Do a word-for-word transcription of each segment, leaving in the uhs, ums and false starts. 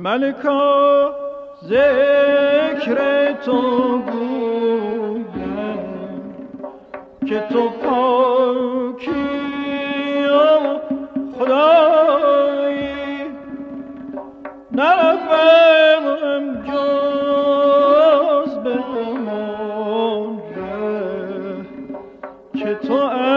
ملکا ذکر تو گویم که تو پاکی و خدایی، نروم جز به مانده که تو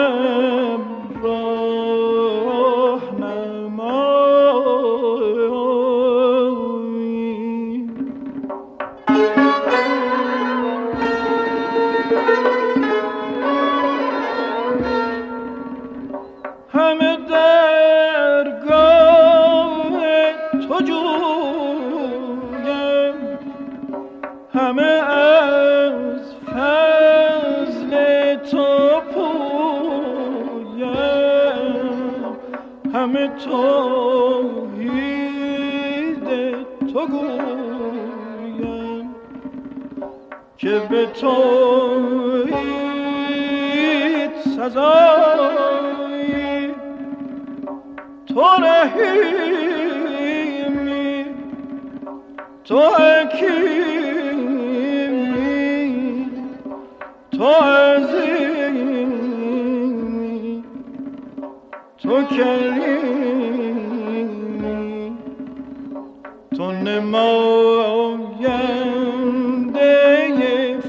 همه توحید تو گویم که به توحید سزایی، تو رحیمی، تو حکیمی، تو عظیمی، تو کریمی، تو نماینده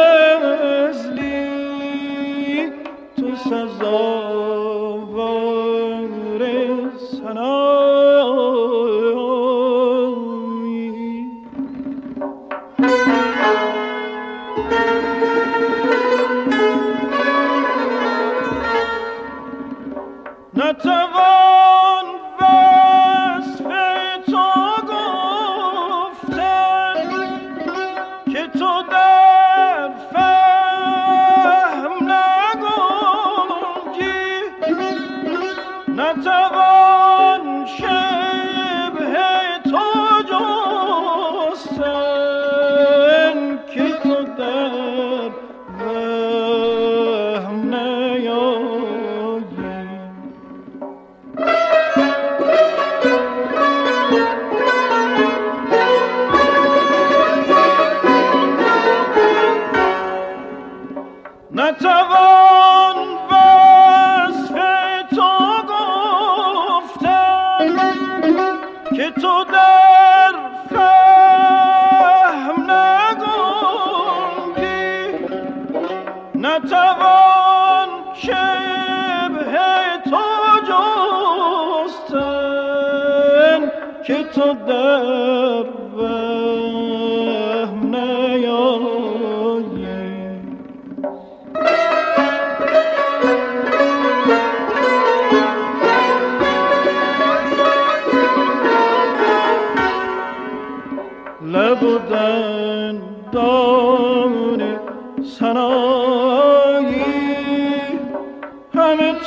فضلی، تو سزاوار ثنایی. نتوان وصف تو گفتن که تو در فهم نگنجی، نتوان شبه تو جستن که تو در وهم نیایی. نتوان وصف تو گفتن که تو در فهم نگنجی، نتوان شبه تو جستن که تو در وهم نیایی. لب و دندان سنایی، همه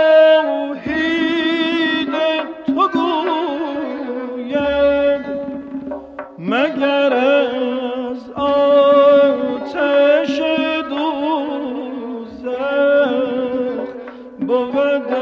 توحید تو گویم مگر از آتش دوزخ بود